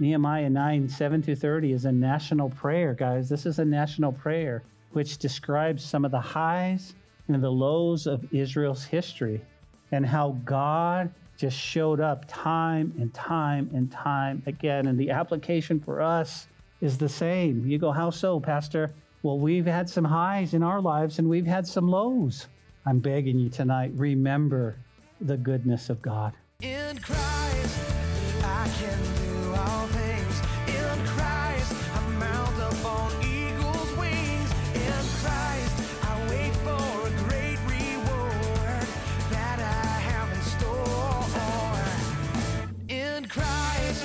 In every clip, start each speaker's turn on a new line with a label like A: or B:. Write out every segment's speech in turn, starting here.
A: Nehemiah 9, 7-30 is a national prayer, guys. This is a national prayer which describes some of the highs and the lows of Israel's history and how God just showed up time and time and time again. And the application for us is the same. You go, how so, Pastor? Well, we've had some highs in our lives and we've had some lows. I'm begging you tonight, remember the goodness of God.
B: In Christ, I can do all things. In Christ, I mount up on eagle's wings. In Christ, I wait for a great reward that I have in store. In Christ.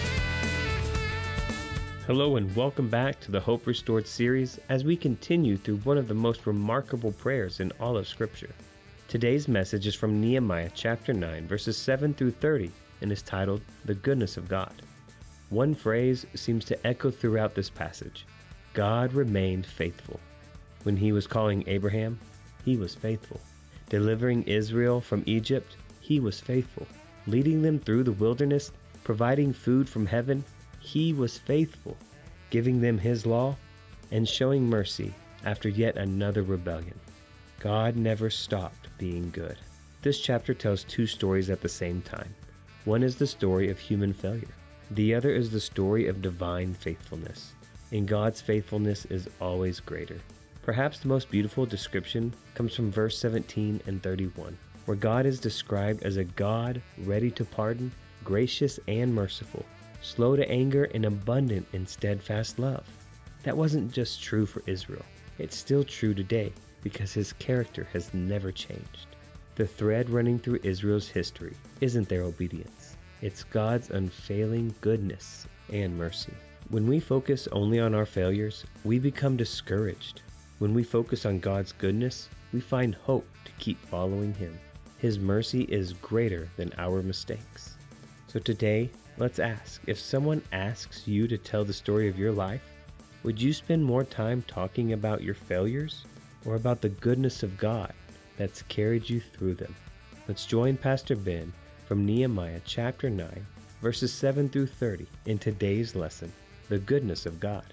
C: Hello and welcome back to the Hope Restored series as we continue through one of the most remarkable prayers in all of Scripture. Today's message is from Nehemiah chapter 9, verses 7-30, and is titled, The Goodness of God. One phrase seems to echo throughout this passage. God remained faithful. When he was calling Abraham, he was faithful. Delivering Israel from Egypt, he was faithful. Leading them through the wilderness, providing food from heaven, he was faithful. Giving them his law, and showing mercy after yet another rebellion. God never stopped being good. This chapter tells two stories at the same time. One is the story of human failure. The other is the story of divine faithfulness. And God's faithfulness is always greater. Perhaps the most beautiful description comes from verse 17 and 31, where God is described as a God ready to pardon, gracious and merciful, slow to anger and abundant in steadfast love. That wasn't just true for Israel. It's still true today, because his character has never changed. The thread running through Israel's history isn't their obedience. It's God's unfailing goodness and mercy. When we focus only on our failures, we become discouraged. When we focus on God's goodness, we find hope to keep following him. His mercy is greater than our mistakes. So today, let's ask, if someone asks you to tell the story of your life, would you spend more time talking about your failures or about the goodness of God that's carried you through them? Let's join Pastor Ben from Nehemiah chapter 9, verses 7-30 in today's lesson, The Goodness of God.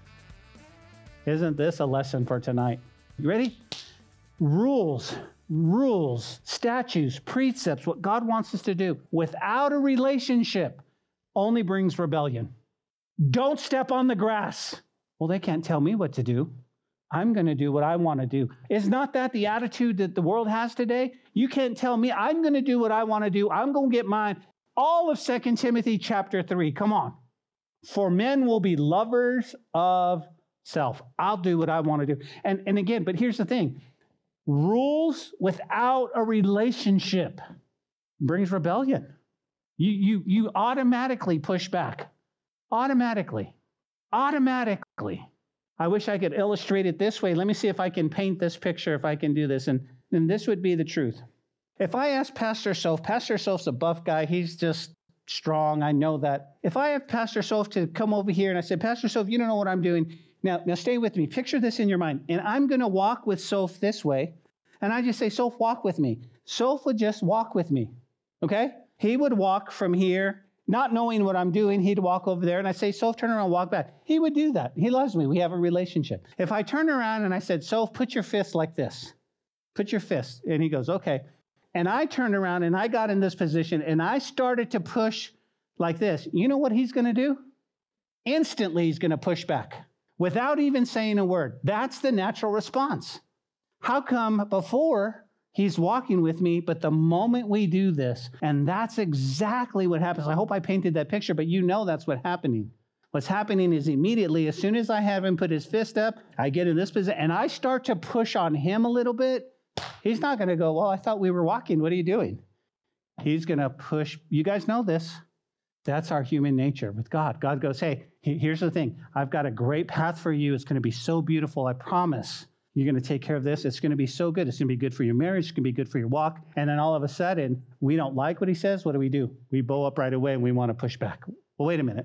A: Isn't this a lesson for tonight? You ready? Rules, statutes, precepts, what God wants us to do without a relationship only brings rebellion. Don't step on the grass. Well, they can't tell me what to do. I'm going to do what I want to do. Is not that the attitude that the world has today? You can't tell me. I'm going to do what I want to do. I'm going to get mine. All of 2 Timothy chapter 3. Come on. For men will be lovers of self. I'll do what I want to do. And again, but here's the thing. Rules without a relationship brings rebellion. You automatically push back. Automatically. I wish I could illustrate it this way. Let me see if I can paint this picture, if I can do this. And this would be the truth. If I ask Pastor Soph's a buff guy. He's just strong. I know that. If I have Pastor Soph to come over here and I said, Pastor Soph, you don't know what I'm doing. Now stay with me. Picture this in your mind. And I'm going to walk with Soph this way. And I just say, Soph, walk with me. Soph would just walk with me. Okay? He would walk from here. Not knowing what I'm doing, he'd walk over there and I say, Soph, turn around, walk back. He would do that. He loves me. We have a relationship. If I turn around and I said, Soph, put your fist like this. Put your fist. And he goes, okay. And I turned around and I got in this position and I started to push like this. You know what he's going to do? Instantly, he's going to push back without even saying a word. That's the natural response. How come before he's walking with me, but the moment we do this, and that's exactly what happens. I hope I painted that picture, but you know that's what's happening. What's happening is immediately, as soon as I have him put his fist up, I get in this position, and I start to push on him a little bit. He's not going to go, well, I thought we were walking. What are you doing? He's going to push. You guys know this. That's our human nature with God. God goes, hey, here's the thing. I've got a great path for you. It's going to be so beautiful. I promise. You're going to take care of this. It's going to be so good. It's going to be good for your marriage. It's going to be good for your walk. And then all of a sudden, we don't like what he says. What do? We bow up right away and we want to push back. Well, wait a minute.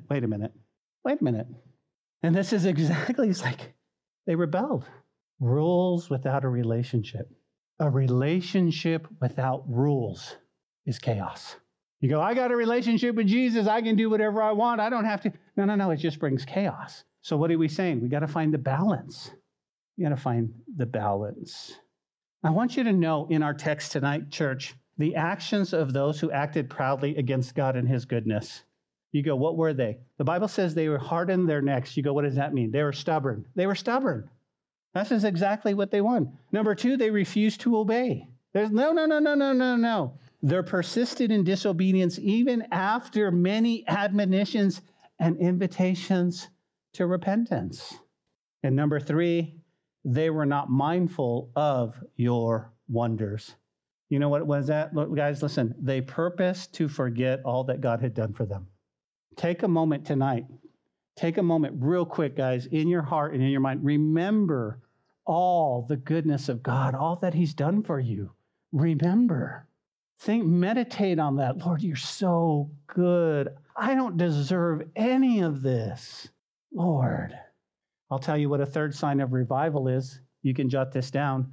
A: And this is exactly, it's like they rebelled. Rules without a relationship. A relationship without rules is chaos. You go, I got a relationship with Jesus. I can do whatever I want. I don't have to. No. It just brings chaos. So what are we saying? We got to find the balance. We got to find the balance. I want you to know in our text tonight, church, the actions of those who acted proudly against God and his goodness. You go, what were they? The Bible says they were hardened their necks. You go, what does that mean? They were stubborn. They were stubborn. This is exactly what they want. Number two, they refused to obey. There's no. They're persistent in disobedience even after many admonitions and invitations to repentance. And number three, they were not mindful of your wonders. You know what was that? Look, guys, listen. They purposed to forget all that God had done for them. Take a moment tonight. Take a moment real quick, guys, in your heart and in your mind. Remember all the goodness of God, all that he's done for you. Remember. Meditate on that. Lord, you're so good. I don't deserve any of this. Lord, I'll tell you what a third sign of revival is. You can jot this down.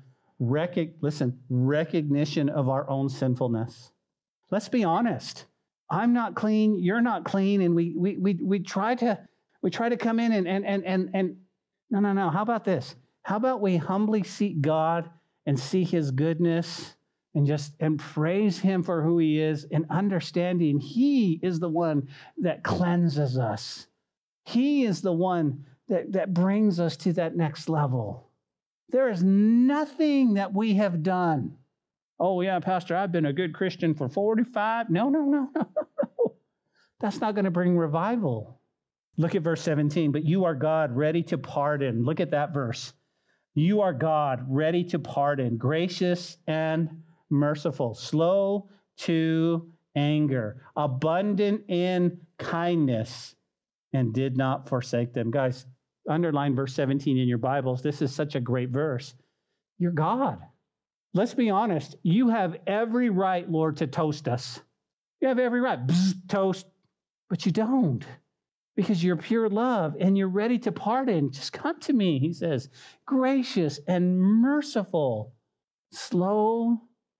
A: Recognition of our own sinfulness. Let's be honest. I'm not clean. You're not clean. And we try to come in and no. How about this? How about we humbly seek God and see his goodness and praise him for who he is and understanding he is the one that cleanses us. He is the one that brings us to that next level. There is nothing that we have done. Oh, yeah, Pastor, I've been a good Christian for 45. No. That's not going to bring revival. Look at verse 17. But you are God, ready to pardon. Look at that verse. You are God, ready to pardon, gracious and merciful, slow to anger, abundant in kindness, and did not forsake them. Guys, underline verse 17 in your Bibles. This is such a great verse. You're God. Let's be honest. You have every right, Lord, to toast us. You have every right. Toast. But you don't. Because you're pure love and you're ready to pardon. Just come to me, he says. Gracious and merciful, slow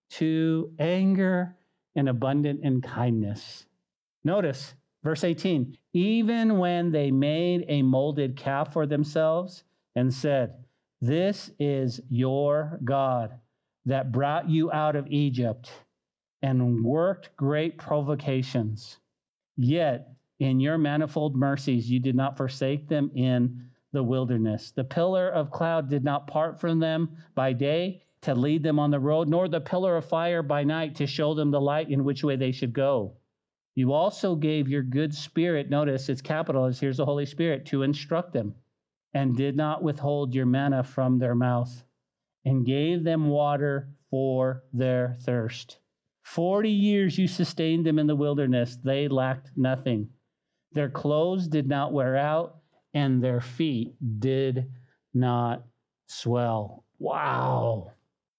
A: to anger, and abundant in kindness. Notice verse 18. Even when they made a molded calf for themselves and said, this is your God that brought you out of Egypt and worked great provocations. Yet in your manifold mercies, you did not forsake them in the wilderness. The pillar of cloud did not part from them by day to lead them on the road, nor the pillar of fire by night to show them the light in which way they should go. You also gave your good spirit, notice it's capitalized, here's the Holy Spirit, to instruct them, and did not withhold your manna from their mouth, and gave them water for their thirst. 40 years you sustained them in the wilderness. They lacked nothing. Their clothes did not wear out, and their feet did not swell. Wow.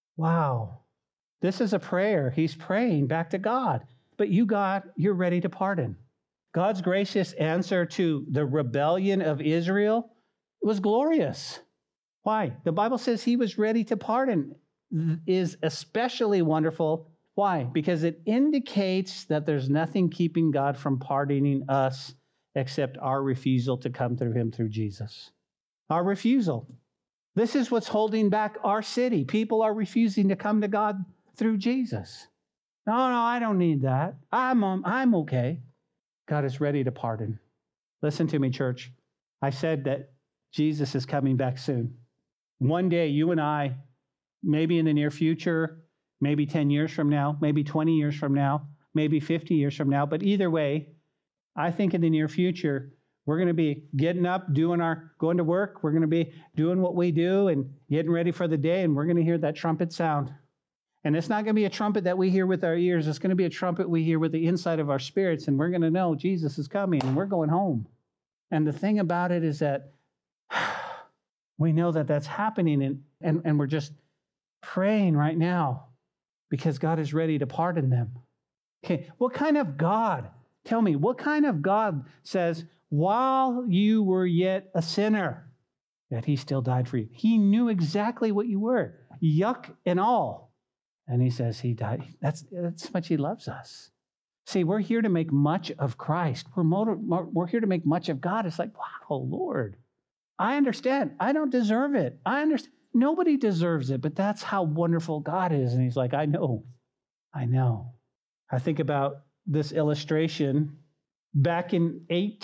A: This is a prayer. He's praying back to God. But you, God, you're ready to pardon. God's gracious answer to the rebellion of Israel was glorious. Why? The Bible says he was ready to pardon. Is especially wonderful. Why? Because it indicates that there's nothing keeping God from pardoning us except our refusal to come through him through Jesus. Our refusal. This is what's holding back our city. People are refusing to come to God through Jesus. No, I don't need that. I'm okay. God is ready to pardon. Listen to me, church. I said that Jesus is coming back soon. One day, you and I, maybe in the near future, maybe 10 years from now, maybe 20 years from now, maybe 50 years from now, but either way, I think in the near future, we're going to be getting up, going to work. We're going to be doing what we do and getting ready for the day, and we're going to hear that trumpet sound. And it's not going to be a trumpet that we hear with our ears. It's going to be a trumpet we hear with the inside of our spirits, and we're going to know Jesus is coming, and we're going home. And the thing about it is that we know that that's happening, and we're just praying right now because God is ready to pardon them. Okay, what kind of God? Tell me, what kind of God says, while you were yet a sinner, that he still died for you? He knew exactly what you were, yuck and all. And he says he died. That's how much he loves us. See, we're here to make much of Christ. We're here to make much of God. It's like, wow, Lord, I understand. I don't deserve it. I understand. Nobody deserves it, but that's how wonderful God is. And he's like, I know. I think about this illustration. Back in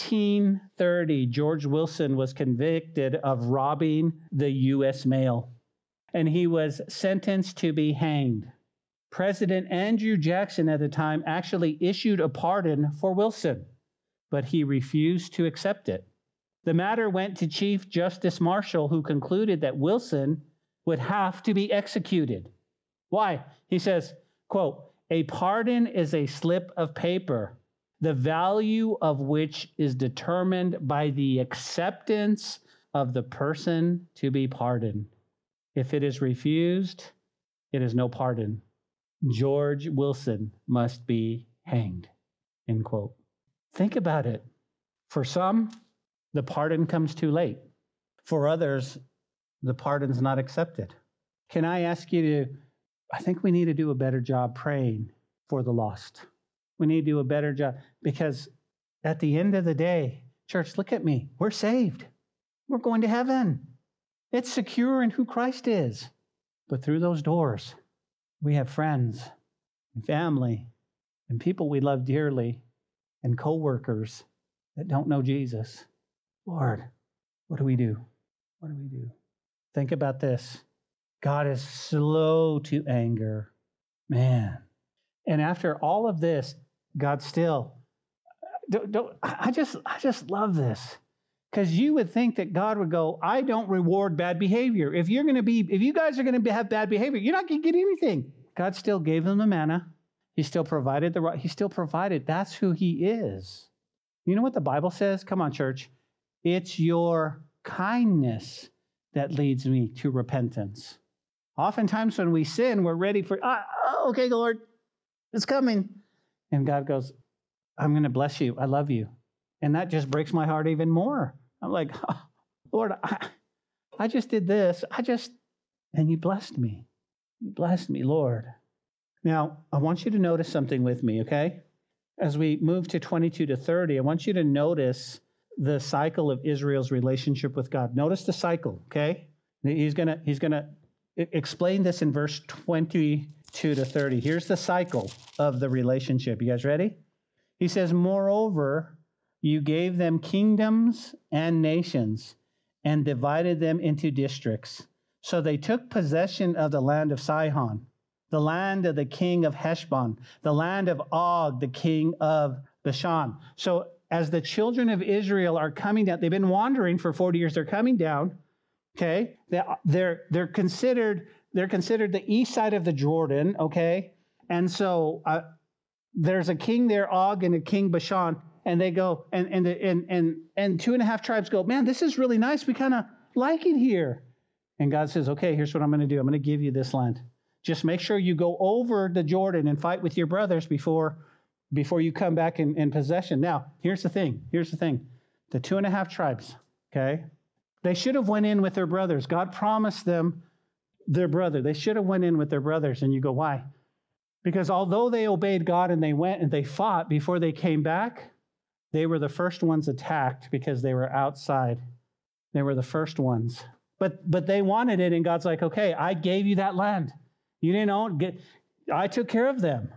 A: 1830, George Wilson was convicted of robbing the U.S. mail, and he was sentenced to be hanged. President Andrew Jackson at the time actually issued a pardon for Wilson, but he refused to accept it. The matter went to Chief Justice Marshall, who concluded that Wilson would have to be executed. Why? He says, quote, "A pardon is a slip of paper, the value of which is determined by the acceptance of the person to be pardoned. If it is refused, it is no pardon. George Wilson must be hanged," end quote. Think about it. For some, the pardon comes too late. For others, the pardon's not accepted. Can I ask you I think we need to do a better job praying for the lost. We need to do a better job because at the end of the day, church, look at me. We're saved. We're going to heaven. It's secure in who Christ is. But through those doors, we have friends and family and people we love dearly and coworkers that don't know Jesus. Lord, what do we do? What do we do? Think about this. God is slow to anger. Man. And after all of this, God still, I just love this. Because you would think that God would go, I don't reward bad behavior. If you guys are going to have bad behavior, you're not going to get anything. God still gave them the manna. He still provided That's who he is. You know what the Bible says? Come on, church. It's your kindness that leads me to repentance. Oftentimes when we sin, we're ready for, okay, Lord, it's coming. And God goes, I'm going to bless you. I love you. And that just breaks my heart even more. I'm like, Lord, I just did this. And you blessed me. You blessed me, Lord. Now, I want you to notice something with me, okay? As we move to 22 to 30, I want you to notice the cycle of Israel's relationship with God. Notice the cycle, okay? He's gonna explain this in verse 22 to 30. Here's the cycle of the relationship. You guys ready? He says, moreover, you gave them kingdoms and nations and divided them into districts. So they took possession of the land of Sihon, the land of the king of Heshbon, the land of Og, the king of Bashan. So as the children of Israel are coming down, they've been wandering for 40 years. They're coming down. Okay, they're considered the east side of the Jordan. Okay, and so there's a king there, Og, and a king Bashan, and they go and 2.5 tribes go, man, this is really nice. We kind of like it here. And God says, okay, here's what I'm going to do. I'm going to give you this land. Just make sure you go over the Jordan and fight with your brothers before you come back in possession. Now, here's the thing. The 2.5 tribes, okay? They should have went in with their brothers. God promised them their brother. They should have went in with their brothers. And you go, why? Because although they obeyed God and they went and they fought before they came back, they were the first ones attacked because they were outside. They were the first ones. But they wanted it, and God's like, okay, I gave you that land. You didn't own it. I took care of them.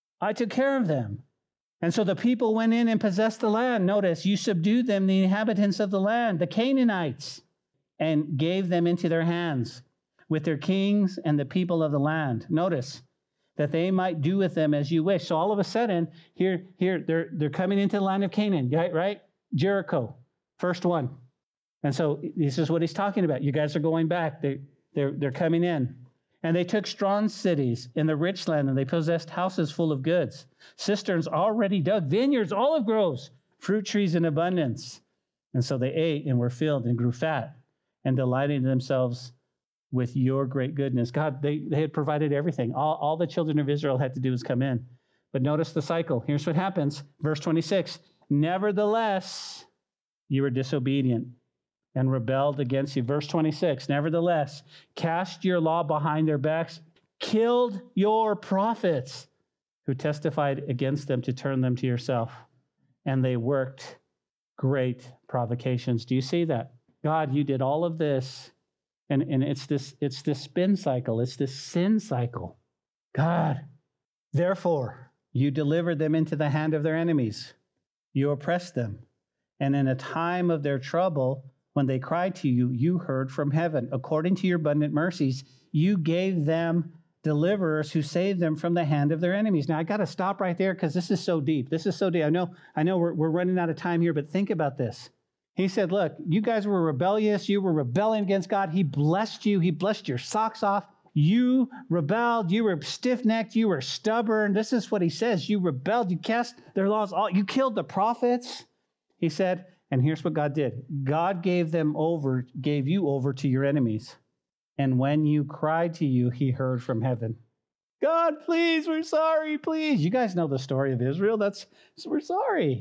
A: And so the people went in and possessed the land. Notice, you subdued them, the inhabitants of the land, the Canaanites, and gave them into their hands with their kings and the people of the land. Notice, that they might do with them as you wish. So all of a sudden, here they're coming into the land of Canaan, right? Jericho, first one. And so this is what he's talking about. You guys are going back. They're coming in. And they took strong cities in the rich land, and they possessed houses full of goods, cisterns already dug, vineyards, olive groves, fruit trees in abundance. And so they ate and were filled and grew fat and delighted themselves with your great goodness. God, they had provided everything. All the children of Israel had to do was come in. But notice the cycle. Here's what happens. Verse 26, nevertheless, you were disobedient and rebelled against you. Verse 26, nevertheless, cast your law behind their backs, killed your prophets who testified against them to turn them to yourself. And they worked great provocations. Do you see that? God, you did all of this. And it's this spin cycle. It's this sin cycle. God, therefore, you delivered them into the hand of their enemies. You oppressed them. And in a time of their trouble, when they cried to you, you heard from heaven. According to your abundant mercies, you gave them deliverers who saved them from the hand of their enemies. Now, I got to stop right there because this is so deep. This is so deep. I know we're running out of time here, but think about this. He said, look, you guys were rebellious. You were rebelling against God. He blessed you. He blessed your socks off. You rebelled. You were stiff-necked. You were stubborn. This is what he says. You rebelled. You cast their laws. You killed the prophets. He said, and here's what God did. God gave you over to your enemies. And when you cried to you, he heard from heaven. God, please, we're sorry, please. You guys know the story of Israel. We're sorry.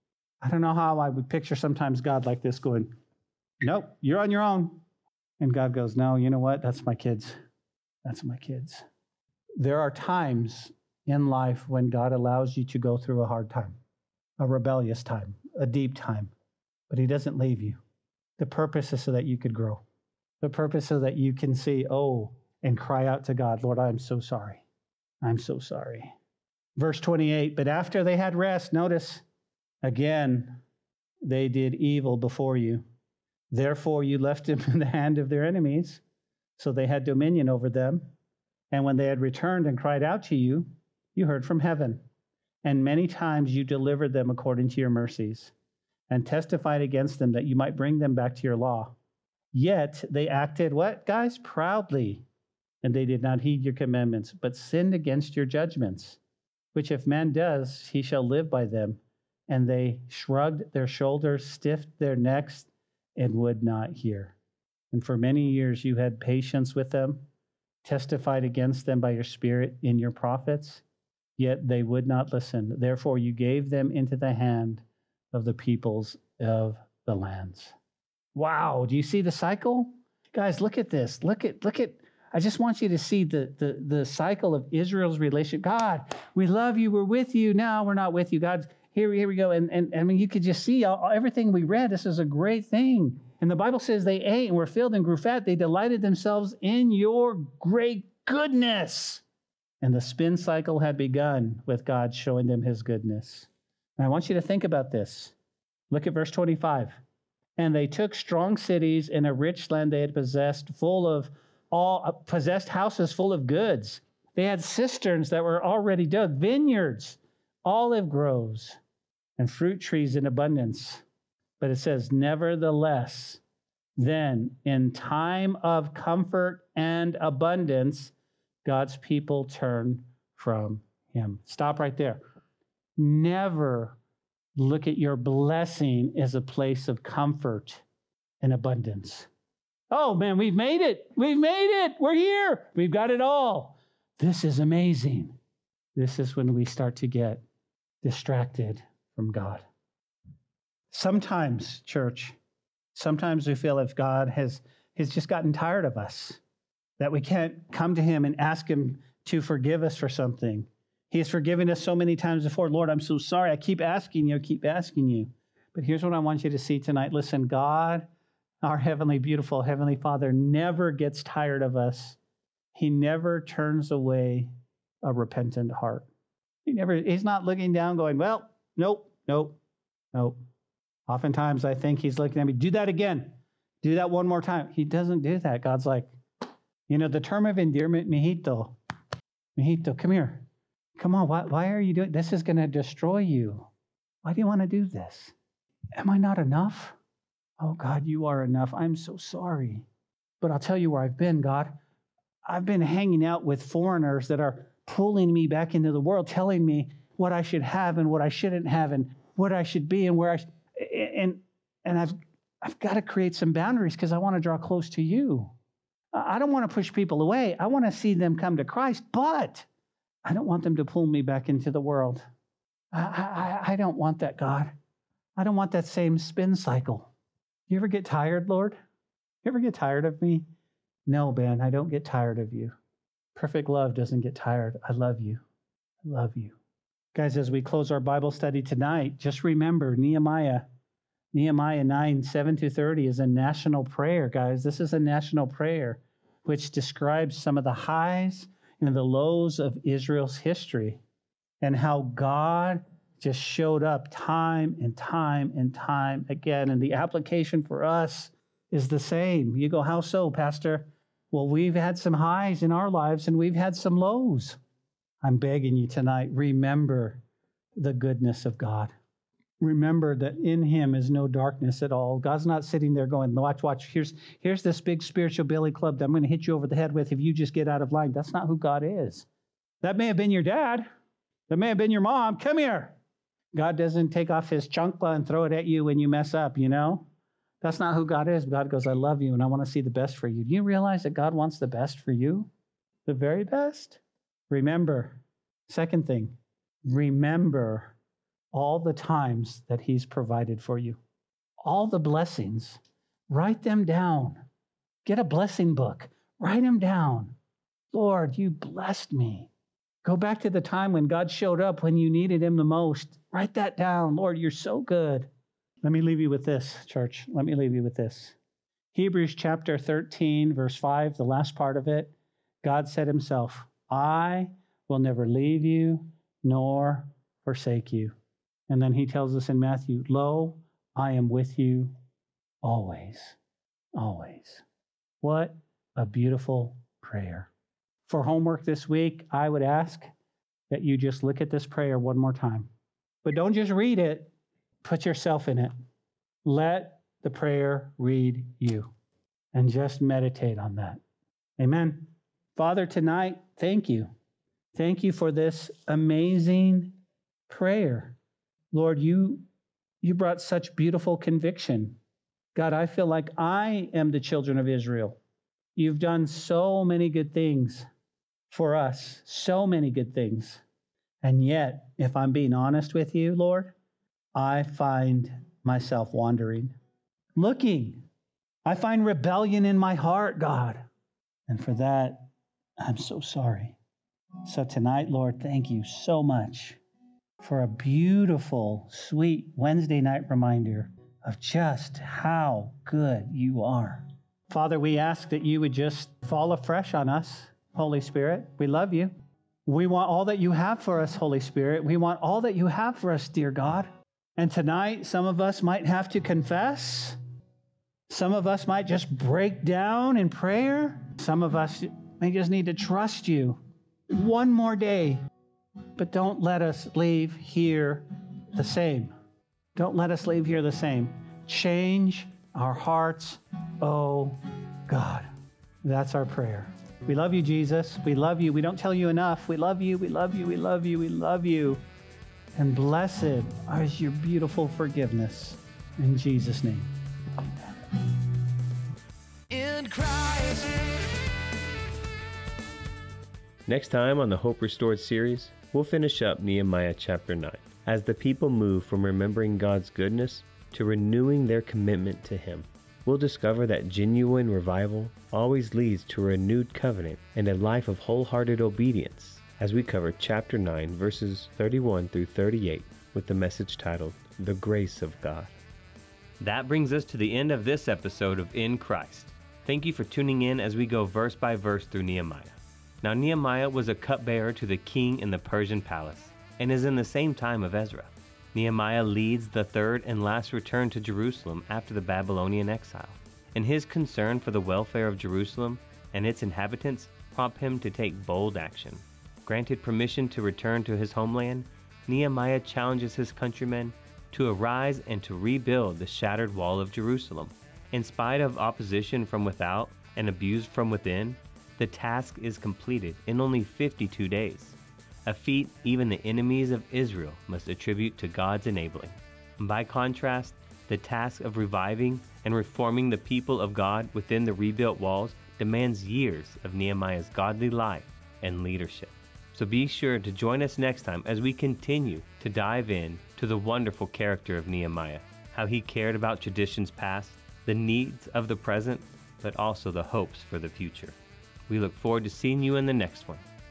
A: I don't know how I would picture sometimes God like this going, nope, you're on your own. And God goes, no, you know what? That's my kids. That's my kids. There are times in life when God allows you to go through a hard time, a rebellious time, a deep time, but he doesn't leave you. The purpose is so that you could grow. The purpose is so that you can see, and cry out to God, Lord, I'm so sorry. I'm so sorry. Verse 28, but after they had rest, notice, again, they did evil before you. Therefore, you left them in the hand of their enemies, so they had dominion over them. And when they had returned and cried out to you, you heard from heaven. And many times you delivered them according to your mercies, and testified against them that you might bring them back to your law. Yet they acted, what, guys? Proudly. And they did not heed your commandments, but sinned against your judgments, which if man does, he shall live by them. And they shrugged their shoulders, stiffed their necks, and would not hear. And for many years you had patience with them, testified against them by your Spirit in your prophets, yet they would not listen. Therefore you gave them into the hand of the peoples of the lands. Wow, do you see the cycle? Guys, look at this. Look at. I just want you to see the cycle of Israel's relationship. God, we love you. We're with you. Now we're not with you. God, here we go. And I mean, you could just see everything we read. This is a great thing. And the Bible says they ate and were filled and grew fat. They delighted themselves in your great goodness. And the spin cycle had begun with God showing them his goodness. And I want you to think about this. Look at verse 25. And they took strong cities in a rich land they had possessed, possessed houses full of goods. They had cisterns that were already dug, vineyards, olive groves, and fruit trees in abundance. But it says, nevertheless, then in time of comfort and abundance, God's people turn from him. Stop right there. Never look at your blessing as a place of comfort and abundance. Oh man, we've made it. We've made it. We're here. We've got it all. This is amazing. This is when we start to get distracted from God. Sometimes, church, we feel if God has just gotten tired of us, that we can't come to him and ask him to forgive us for something. He has forgiven us so many times before. Lord, I'm so sorry. I keep asking you. But here's what I want you to see tonight. Listen, God, our beautiful Heavenly Father, never gets tired of us. He never turns away a repentant heart. He's not looking down going, well, nope. Oftentimes I think he's looking at me, do that again. Do that one more time. He doesn't do that. God's like, the term of endearment, mijito, come here. Come on, why are you doing this? Is going to destroy you. Why do you want to do this? Am I not enough? Oh, God, you are enough. I'm so sorry. But I'll tell you where I've been, God. I've been hanging out with foreigners that are pulling me back into the world, telling me what I should have and what I shouldn't have and what I should be and where and I've got to create some boundaries because I want to draw close to you. I don't want to push people away. I want to see them come to Christ, but I don't want them to pull me back into the world. I don't want that, God. I don't want that same spin cycle. You ever get tired, Lord? You ever get tired of me? No, Ben, I don't get tired of you. Perfect love doesn't get tired. I love you. I love you. Guys, as we close our Bible study tonight, just remember Nehemiah 9, 7-30 is a national prayer, guys. This is a national prayer which describes some of the highs and the lows of Israel's history and how God just showed up time and time and time again. And the application for us is the same. You go, how so, Pastor? Well, we've had some highs in our lives and we've had some lows. I'm begging you tonight, remember the goodness of God. Remember that in him is no darkness at all. God's not sitting there going, watch, here's this big spiritual billy club that I'm going to hit you over the head with if you just get out of line. That's not who God is. That may have been your dad. That may have been your mom. Come here. God doesn't take off his chancla and throw it at you when you mess up, you know? That's not who God is. God goes, I love you and I want to see the best for you. Do you realize that God wants the best for you? The very best? Remember, second thing, remember all the times that he's provided for you. All the blessings. Write them down. Get a blessing book. Write them down. Lord, you blessed me. Go back to the time when God showed up when you needed him the most. Write that down. Lord, you're so good. Let me leave you with this, church. Let me leave you with this. Hebrews chapter 13, verse 5, the last part of it. God said himself, I will never leave you nor forsake you. And then he tells us in Matthew, lo, I am with you always, always. What a beautiful prayer. For homework this week, I would ask that you just look at this prayer one more time. But don't just read it, put yourself in it. Let the prayer read you and just meditate on that. Amen. Father, tonight, thank you. Thank you for this amazing prayer. Lord, you brought such beautiful conviction. God, I feel like I am the children of Israel. You've done so many good things for us, so many good things. And yet, if I'm being honest with you, Lord, I find myself wandering, looking. I find rebellion in my heart, God. And for that, I'm so sorry. So tonight, Lord, thank you so much for a beautiful, sweet Wednesday night reminder of just how good you are. Father, we ask that you would just fall afresh on us, Holy Spirit. We love you. We want all that you have for us, Holy Spirit. We want all that you have for us, dear God. And tonight, some of us might have to confess. Some of us might just break down in prayer. Some of us may just need to trust you one more day. But don't let us leave here the same. Don't let us leave here the same. Change our hearts, oh God. That's our prayer. We love you, Jesus. We love you. We don't tell you enough. We love you. We love you. We love you. We love you. And blessed is your beautiful forgiveness. In Jesus' name.
B: In Christ.
C: Next time on the Hope Restored series, we'll finish up Nehemiah chapter 9 as the people move from remembering God's goodness to renewing their commitment to Him. We'll discover that genuine revival always leads to a renewed covenant and a life of wholehearted obedience as we cover chapter 9 verses 31 through 38 with the message titled, The Grace of God. That brings us to the end of this episode of In Christ. Thank you for tuning in as we go verse by verse through Nehemiah. Now Nehemiah was a cupbearer to the king in the Persian palace and is in the same time of Ezra. Nehemiah leads the third and last return to Jerusalem after the Babylonian exile, and his concern for the welfare of Jerusalem and its inhabitants prompt him to take bold action. Granted permission to return to his homeland, Nehemiah challenges his countrymen to arise and to rebuild the shattered wall of Jerusalem. In spite of opposition from without and abuse from within, the task is completed in only 52 days, a feat even the enemies of Israel must attribute to God's enabling. By contrast, the task of reviving and reforming the people of God within the rebuilt walls demands years of Nehemiah's godly life and leadership. So be sure to join us next time as we continue to dive in to the wonderful character of Nehemiah, how he cared about traditions past, the needs of the present, but also the hopes for the future. We look forward to seeing you in the next one.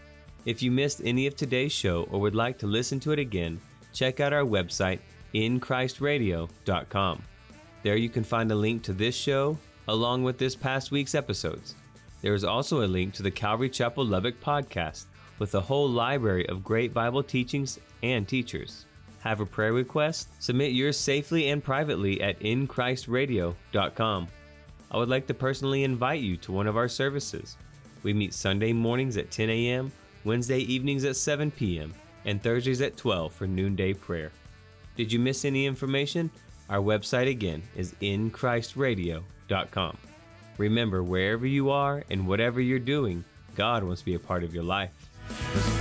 C: If you missed any of today's show or would like to listen to it again, check out our website, inchristradio.com. There you can find a link to this show, along with this past week's episodes. There is also a link to the Calvary Chapel Lubbock podcast, with a whole library of great Bible teachings and teachers. Have a prayer request? Submit yours safely and privately at inchristradio.com. I would like to personally invite you to one of our services. We meet Sunday mornings at 10 a.m., Wednesday evenings at 7 p.m., and Thursdays at 12 for noonday prayer. Did you miss any information? Our website again is inchristradio.com. Remember, wherever you are and whatever you're doing, God wants to be a part of your life.